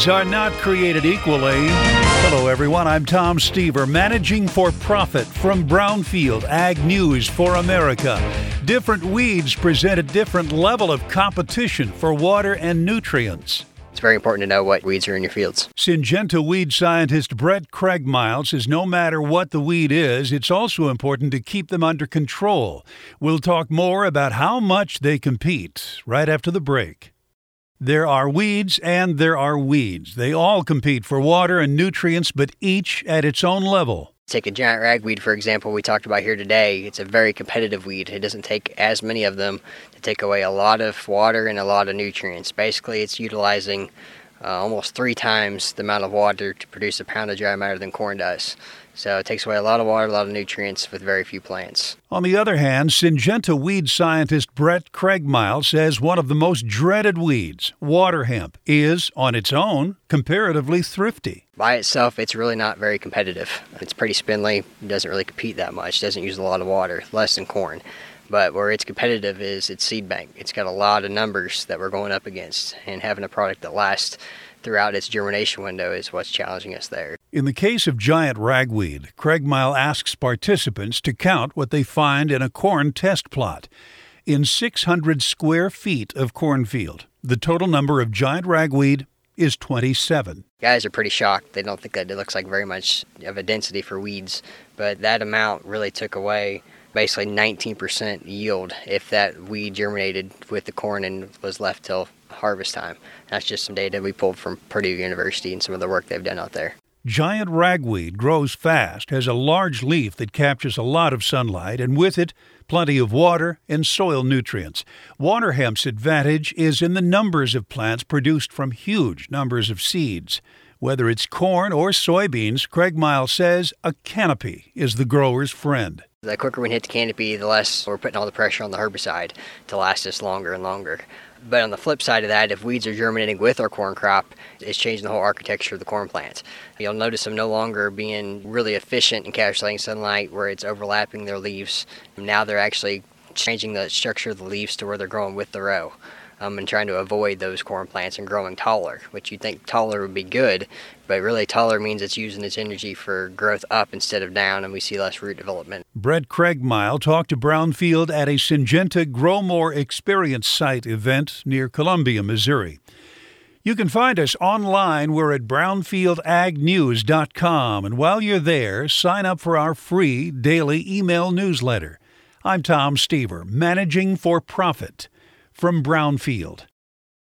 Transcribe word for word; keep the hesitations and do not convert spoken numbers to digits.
Weeds are not created equally. Hello, everyone. I'm Tom Stever, managing for profit from Brownfield Ag News for America. Different weeds present a different level of competition for water and nutrients. It's very important to know what weeds are in your fields. Syngenta weed scientist Brett Craigmile says no matter what the weed is, it's also important to keep them under control. We'll talk more about how much they compete right after the break. There are weeds and there are weeds. They all compete for water and nutrients, but each at its own level. Take a giant ragweed, for example, we talked about here today. It's a very competitive weed. It doesn't take as many of them to take away a lot of water and a lot of nutrients. Basically, it's utilizing uh, almost three times the amount of water to produce a pound of dry matter than corn does. So it takes away a lot of water, a lot of nutrients with very few plants. On the other hand, Syngenta weed scientist Brett Craigmile says one of the most dreaded weeds, water hemp, is, on its own, comparatively thrifty. By itself, it's really not very competitive. It's pretty spindly, it doesn't really compete that much, doesn't use a lot of water, less than corn. But where it's competitive is its seed bank. It's got a lot of numbers that we're going up against, and having a product that lasts throughout its germination window is what's challenging us there. In the case of giant ragweed, Craigmile asks participants to count what they find in a corn test plot. In six hundred square feet of cornfield, the total number of giant ragweed is twenty-seven. Guys are pretty shocked. They don't think that it looks like very much of a density for weeds, but that amount really took away basically nineteen percent yield if that weed germinated with the corn and was left till harvest time. That's just some data we pulled from Purdue University and some of the work they've done out there. Giant ragweed grows fast, has a large leaf that captures a lot of sunlight, and with it, plenty of water and soil nutrients. Water hemp's advantage is in the numbers of plants produced from huge numbers of seeds. Whether it's corn or soybeans, Craigmile says a canopy is the grower's friend. The quicker we hit the canopy, the less we're putting all the pressure on the herbicide to last us longer and longer. But on the flip side of that, if weeds are germinating with our corn crop, it's changing the whole architecture of the corn plant. You'll notice them no longer being really efficient in encapsulating sunlight where it's overlapping their leaves. Now they're actually changing the structure of the leaves to where they're growing with the row. Um, and trying to avoid those corn plants and growing taller, which you'd think taller would be good, but really taller means it's using its energy for growth up instead of down, and we see less root development. Brett Craigmile talked to Brownfield at a Syngenta Grow More Experience Site event near Columbia, Missouri. You can find us online. We're at brownfield ag news dot com, and while you're there, sign up for our free daily email newsletter. I'm Tom Stever, managing for profit from Brownfield.